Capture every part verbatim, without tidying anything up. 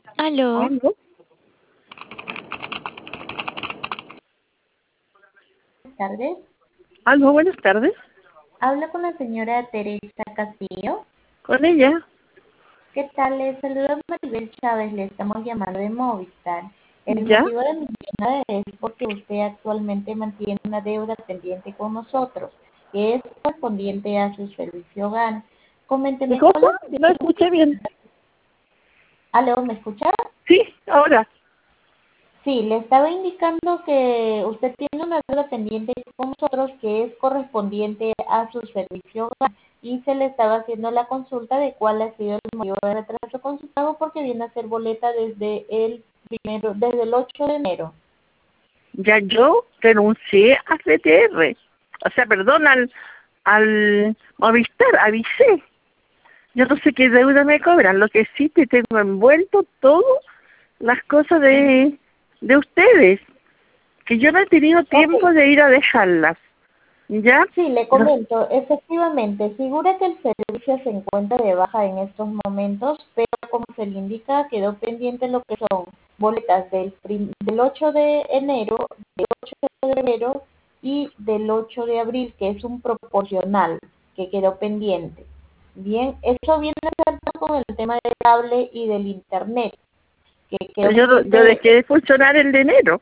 Aló, ¿Aló? Buenas tardes. ¿Aló? Buenas tardes. Hablo con la señora Teresa Castillo. ¿Con ella? ¿Qué tal? Les saluda Maribel Chávez. Le estamos llamando de Movistar. El ¿Ya? motivo de mi llamada es porque usted actualmente mantiene una deuda pendiente con nosotros, que es correspondiente a su servicio hogar. ¿Qué Coménteme cosa? cuál No escuché bien. es. Aló, ¿me escucha? Sí, ahora. Sí, le estaba indicando que usted tiene una deuda pendiente con nosotros que es correspondiente a su servicio hogar y se le estaba haciendo la consulta de cuál ha sido el mayor retraso con su pago porque viene a ser boleta desde el primero, desde el ocho de enero. Ya yo renuncié a C T R. O sea, perdón, al, al Movistar, avisé. Yo no sé qué deuda me cobran. Lo que sí te tengo envuelto todo las cosas de, de ustedes. Que yo no he tenido tiempo Ok, de ir a dejarlas. ¿Ya? sí, le Los- comento, efectivamente, figura que el servicio se encuentra de baja en estos momentos, pero como se le indica, quedó pendiente lo que son boletas del, prim- del ocho de enero, del ocho de febrero y del ocho de abril, que es un proporcional que quedó pendiente. Bien, eso viene a ser con el tema del cable y del internet, que quedó yo, no- yo pendiente. dejé de funcionar el de enero.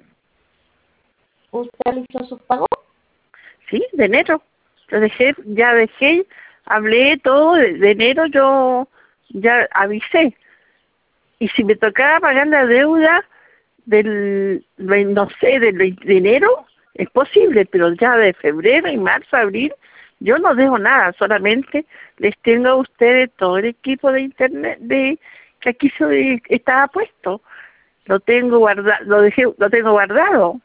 ¿Usted realizó su pago? Sí, de enero. Yo dejé, ya dejé, hablé todo, de, de enero yo ya avisé. Y si me tocaba pagar la deuda del, vein- no sé, del veinte de enero, es posible, pero ya de febrero y marzo, abril, yo no dejo nada, solamente les tengo a ustedes todo el equipo de internet de que aquí soy, estaba puesto. Lo tengo guardado, lo dejé, lo tengo guardado.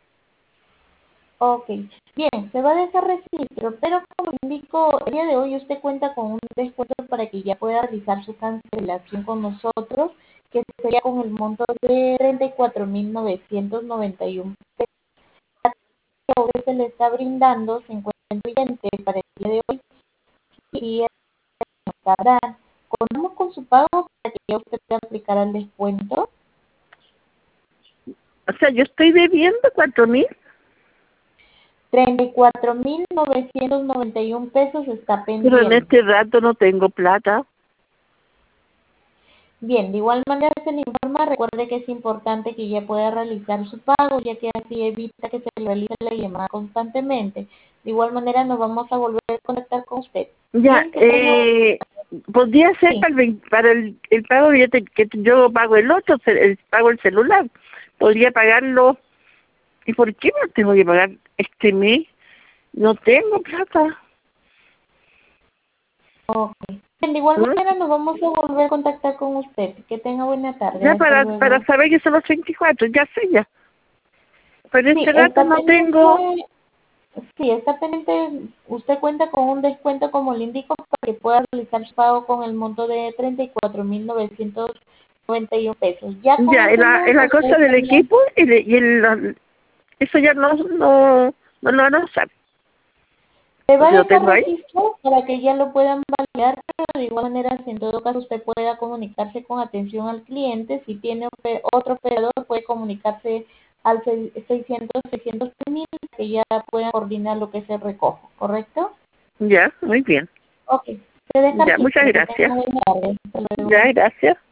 Ok, bien, se va a dejar registro, pero como indico, el día de hoy usted cuenta con un descuento para que ya pueda realizar su cancelación con nosotros, que sería con el monto de treinta y cuatro mil novecientos noventa y uno pesos. La que se le está brindando se encuentra vigente para el día de hoy y estará. Contamos con su pago para que ya usted pueda aplicar el descuento. O sea, yo estoy debiendo cuatro mil. treinta y cuatro mil novecientos noventa y uno pesos está Pero en pendiente. este rato no tengo plata. Bien, de igual manera se le informa, recuerde que es importante que ya pueda realizar su pago, ya que así evita que se le realice la llamada constantemente. De igual manera nos vamos a volver a contactar con usted. Ya, Bien, que tenga... eh, podría ser Sí, para el, vein- para el, el pago que yo, te- que yo pago el otro, ce- el, pago el celular. Podría pagarlo. ¿Y por qué no tengo que pagar este mes? No tengo plata. ok. Bien, de igual ¿Mm? manera nos vamos a volver a contactar con usted. Que tenga buena tarde. Ya Hasta para, para luego. saber que son los veinticuatro, ya sé ya. Pero en Sí, este rato está no tengo. pendiente. Sí, está pendiente. Usted cuenta con un descuento, como le indico, para que pueda realizar su pago con el monto de treinta y cuatro mil novecientos noventa y uno pesos. Ya con Ya, en ese la, en monto, la usted cosa del estaría... equipo y, de- y el, eso ya no, no, no lo van a usar. Se va Porque a lo dejar tengo ahí. registro para que ya lo puedan validar, pero de igual manera, si en todo caso usted pueda comunicarse con atención al cliente, si tiene ope- otro operador, puede comunicarse al seis- seiscientos, seiscientos mil, que ya puedan coordinar lo que es el recojo, ¿correcto? Ya, muy bien. Ok, se deja Ya, muchas registro, que gracias. tenga buena tarde. Hasta luego. Ya, gracias.